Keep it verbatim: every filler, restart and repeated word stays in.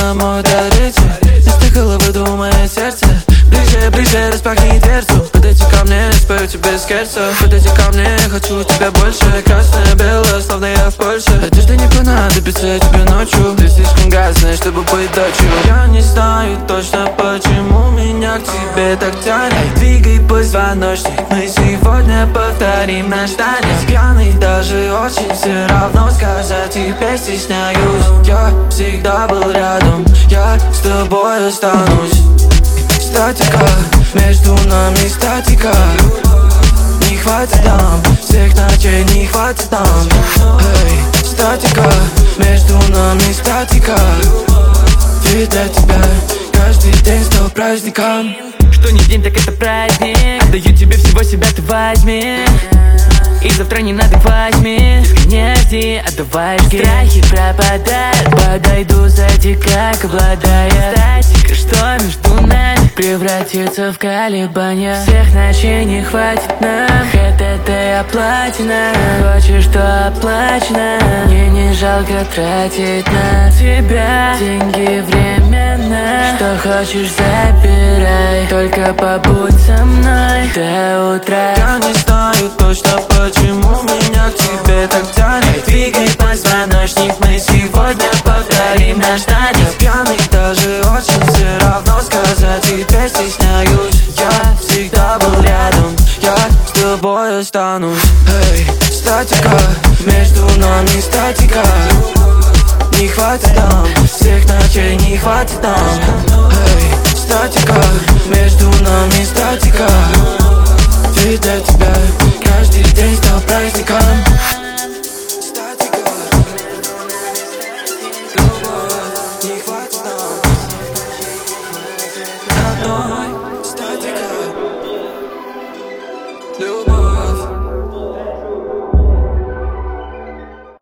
словно мой даритель. Вместо головы думает сердце. Ближе, ближе, распахни дверцу. Подойди ко мне, я спою тебе скерцо. Подойди ко мне, я хочу тебя больше. Красное, белое, словно я в Польше. Одежда не понадобится тебе ночью. Ты слишком грязная, чтобы быть дочью. Я не знаю точно, почему меня к тебе так тянет. Эй, двигай позвоночник, мы сегодня повторим наш танец. Пьяный даже очень, все равно сказать тебе стесняюсь. Я всегда был рядом, я с тобой останусь. Статика, между нами статика. Не хватит нам, всех ночей не хватит нам. Эй, статика, между нами статика. Ведь для тебя каждый день стал праздником. Что не день, так это праздник. Отдаю тебе всего себя, ты возьми. И завтра не надо к восьми. Не жди, отдавай жги. Страхи пропадают. Подойду сзади, как обладая. Статика, что между нами превратится в колебания. Всех ночей не хватит нам. ХТТ оплачено. Хочешь, что оплачено. Мне не жалко тратить на тебя деньги временно. Что хочешь, забирай. Только побудь со мной до утра. Я не знаю точно, почему меня к тебе так тянет. Двигай позвоночник, мы сегодня повторим наш танец. Пьяный даже очень, все равно сказать тебе стесняюсь. Я всегда был рядом, я с тобой останусь. Эй, статика, между нами статика. Не хватит нам, всех ночей не хватит нам. Эй, статика, между нами статика. Ведь для тебя каждый день стал праздником. Статика, не хватит нам. Одной статика. Любовь.